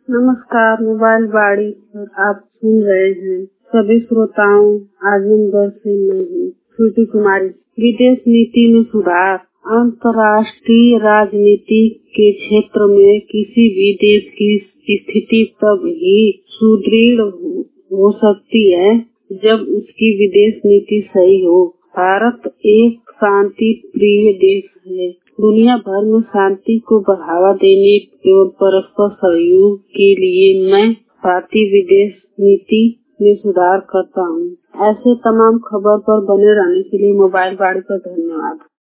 नमस्कार। मोबाइल बाड़ी पर आप सुन रहे हैं सभी श्रोताओं। आजमगढ़ से मैं हूँ श्रुति कुमारी। विदेश नीति में सुधार। अंतर्राष्ट्रीय राजनीति के क्षेत्र में किसी भी देश की स्थिति तब ही सुदृढ़ हो सकती है जब उसकी विदेश नीति सही हो। भारत एक शांति प्रिय देश है। दुनिया भर में शांति को बढ़ावा देने और परस्पर सहयोग के लिए मैं भारतीय विदेश नीति में सुधार करता हूँ। ऐसे तमाम खबर पर बने रहने के लिए मोबाइल बाड़ी पर धन्यवाद।